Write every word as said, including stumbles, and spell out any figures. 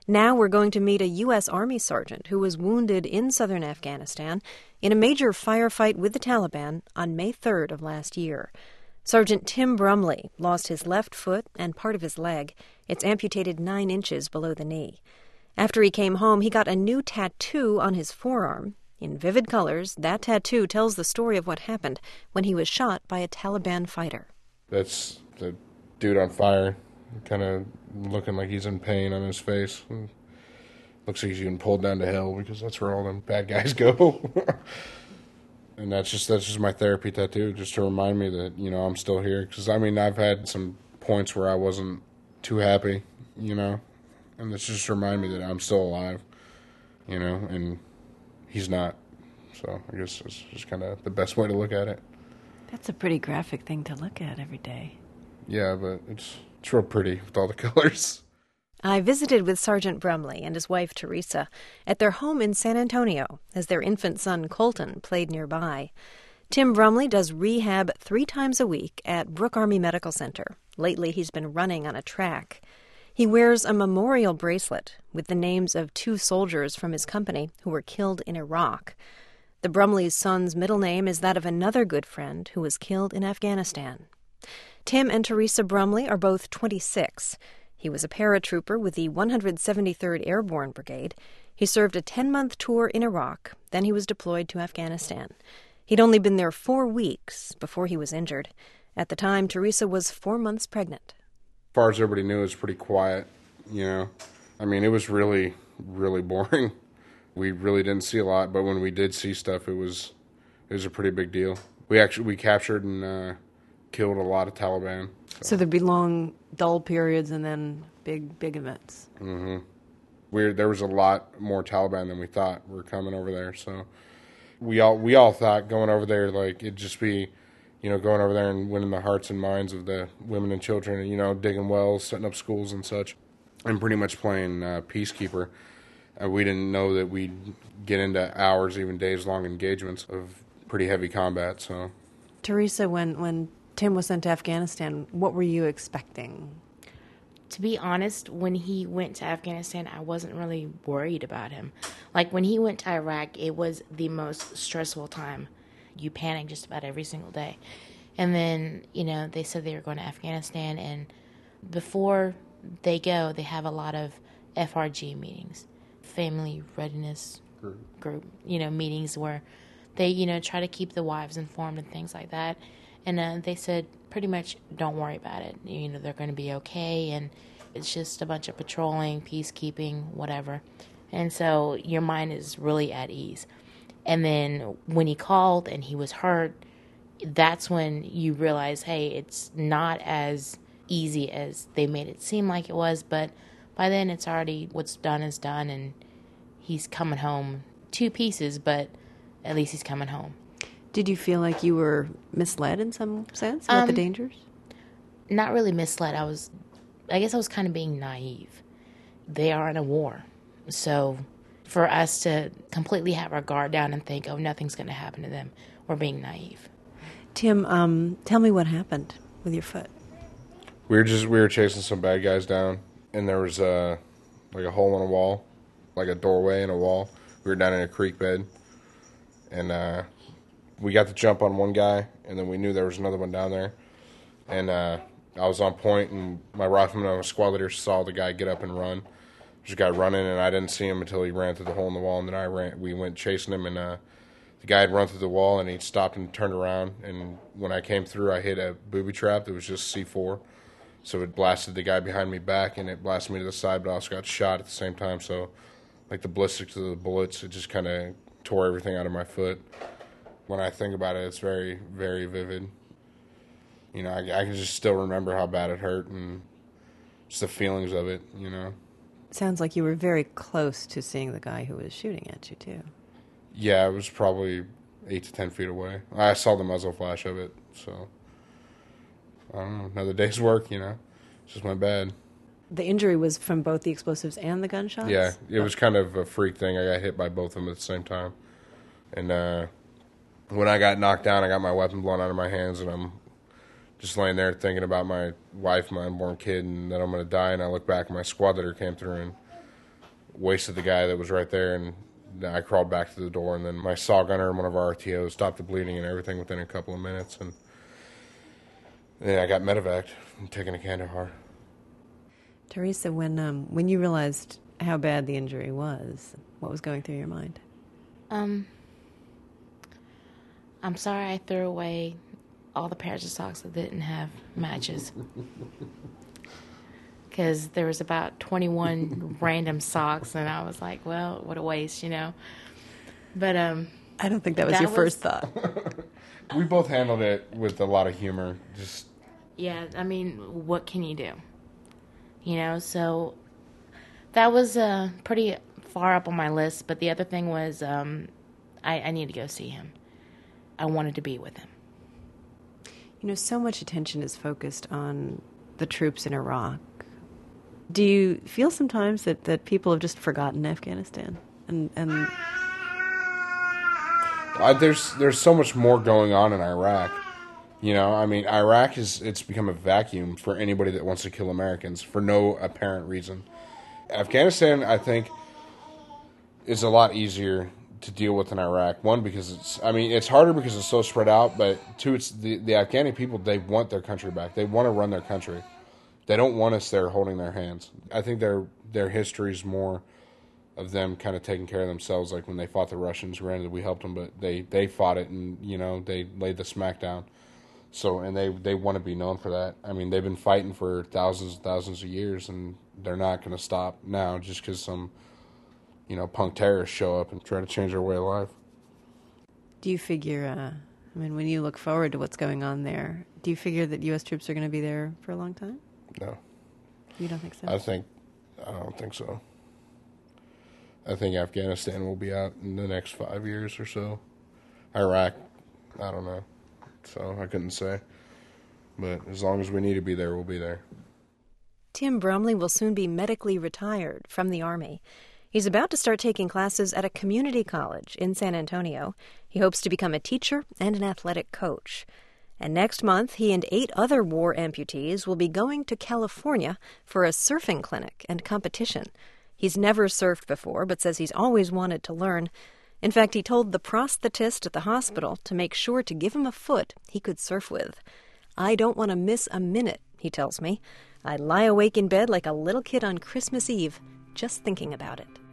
Now we're going to meet a U S Army sergeant who was wounded in southern Afghanistan in a major firefight with the Taliban on May third of last year. Sergeant Tim Brumley lost his left foot and part of his leg. It's amputated nine inches below the knee. After he came home, he got a new tattoo on his forearm. In vivid colors, that tattoo tells the story of what happened when he was shot by a Taliban fighter. That's the dude on fire, kind of looking like he's in pain on his face. Looks like he's getting pulled down to hell because that's where all them bad guys go. And that's just that's just my therapy tattoo, just to remind me that, you know, I'm still here. Because, I mean, I've had some points where I wasn't too happy, you know, and it's just to remind me that I'm still alive, you know, and he's not. So I guess it's just kind of the best way to look at it. That's a pretty graphic thing to look at every day. Yeah, but it's, it's real pretty with all the colors. I visited with Sergeant Brumley and his wife, Teresa, at their home in San Antonio as their infant son, Colton, played nearby. Tim Brumley does rehab three times a week at Brooke Army Medical Center. Lately, he's been running on a track. He wears a memorial bracelet with the names of two soldiers from his company who were killed in Iraq. The Brumley's son's middle name is that of another good friend who was killed in Afghanistan. Tim and Teresa Brumley are both twenty-six. He was a paratrooper with the one hundred seventy-third Airborne Brigade. He served a ten-month tour in Iraq. Then he was deployed to Afghanistan. He'd only been there four weeks before he was injured. At the time, Teresa was four months pregnant. As far as everybody knew, it was pretty quiet, you know. I mean, it was really, really boring. We really didn't see a lot, but when we did see stuff, it was it was a pretty big deal. We actually we captured and uh, killed a lot of Taliban. So. so there'd be long, dull periods and then big, big events. Mm-hmm. We there was a lot more Taliban than we thought were coming over there. So we all we all thought going over there, like, it'd just be, you know, going over there and winning the hearts and minds of the women and children, and, you know, digging wells, setting up schools and such, and pretty much playing uh, peacekeeper. And we didn't know that we'd get into hours, even days-long engagements of pretty heavy combat. So, Teresa, when when Tim was sent to Afghanistan, what were you expecting? To be honest, when he went to Afghanistan, I wasn't really worried about him. Like, when he went to Iraq, it was the most stressful time. You panic just about every single day. And then, you know, they said they were going to Afghanistan, and before they go, they have a lot of F R G meetings, family readiness group, group you know, meetings where they, you know, try to keep the wives informed and things like that. And uh, they said, pretty much, don't worry about it. You know, they're going to be okay, and it's just a bunch of patrolling, peacekeeping, whatever. And so your mind is really at ease. And then when he called and he was hurt, that's when you realize, hey, it's not as easy as they made it seem like it was. But by then, it's already, what's done is done, and he's coming home. Two pieces, but at least he's coming home. Did you feel like you were misled in some sense about um, the dangers? Not really misled. I was, I guess I was kind of being naive. They are in a war. So for us to completely have our guard down and think, oh, nothing's going to happen to them, we're being naive. Tim, um, tell me what happened with your foot. We were just, we were chasing some bad guys down, and there was a, like a hole in a wall, like a doorway in a wall. We were down in a creek bed, and uh, we got the jump on one guy, and then we knew there was another one down there. And uh, I was on point, and my rifleman and my squad leader saw the guy get up and run. There's a guy running, and I didn't see him until he ran through the hole in the wall, and then I ran. We went chasing him, and uh, the guy had run through the wall, and he stopped and turned around. And when I came through, I hit a booby trap that was just C four. So it blasted the guy behind me back, and it blasted me to the side, but I also got shot at the same time. So, like, the ballistics of the bullets, it just kind of tore everything out of my foot. When I think about it, it's very, very vivid. You know, I, I can just still remember how bad it hurt and just the feelings of it, you know. Sounds like you were very close to seeing the guy who was shooting at you, too. Yeah, it was probably eight to ten feet away. I saw the muzzle flash of it, so I don't know. Another day's work, you know. It just went bad. The injury was from both the explosives and the gunshots? Yeah, it was kind of a freak thing. I got hit by both of them at the same time. And uh, when I got knocked down, I got my weapon blown out of my hands, and I'm just laying there thinking about my wife, my unborn kid, and that I'm going to die. And I look back, and my squad leader came through and wasted the guy that was right there, and I crawled back to the door, and then my saw gunner and one of our R T Os stopped the bleeding and everything within a couple of minutes, and then I got medevaced and taken to Kandahar. Teresa, when um, when you realized how bad the injury was, what was going through your mind? Um, I'm sorry I threw away all the pairs of socks that didn't have matches. Because there was about twenty-one random socks, and I was like, well, what a waste, you know. But um, I don't think that was that your was, first thought. We both handled it with a lot of humor. Just yeah, I mean, what can you do? You know, so that was uh, pretty far up on my list. But the other thing was um, I, I need to go see him. I wanted to be with him. You know, so much attention is focused on the troops in Iraq. Do you feel sometimes that, that people have just forgotten Afghanistan? And, and uh, there's there's so much more going on in Iraq. You know, I mean, Iraq is it's become a vacuum for anybody that wants to kill Americans for no apparent reason. Afghanistan, I think, is a lot easier to deal with in Iraq. One, because it's, I mean, it's harder because it's so spread out, but two, it's the, the Afghani people, they want their country back. They want to run their country. They don't want us there holding their hands. I think their their history is more of them kind of taking care of themselves, like when they fought the Russians. Granted, we helped them, but they, they fought it and, you know, they laid the smackdown. So, and they, they want to be known for that. I mean, they've been fighting for thousands and thousands of years, and they're not going to stop now just because some, you know, punk terrorists show up and try to change their way of life. do you figure, uh, I mean, when you look forward to what's going on there, do you figure that U S troops are going to be there for a long time? No. You don't think so? I think, I don't think so. I think Afghanistan will be out in the next five years or so. Iraq, I don't know. So I couldn't say. But as long as we need to be there, we'll be there. Tim Brumley will soon be medically retired from the Army. He's about to start taking classes at a community college in San Antonio. He hopes to become a teacher and an athletic coach. And next month, he and eight other war amputees will be going to California for a surfing clinic and competition. He's never surfed before, but says he's always wanted to learn. In fact, he told the prosthetist at the hospital to make sure to give him a foot he could surf with. "I don't want to miss a minute," he tells me. "I lie awake in bed like a little kid on Christmas Eve, just thinking about it."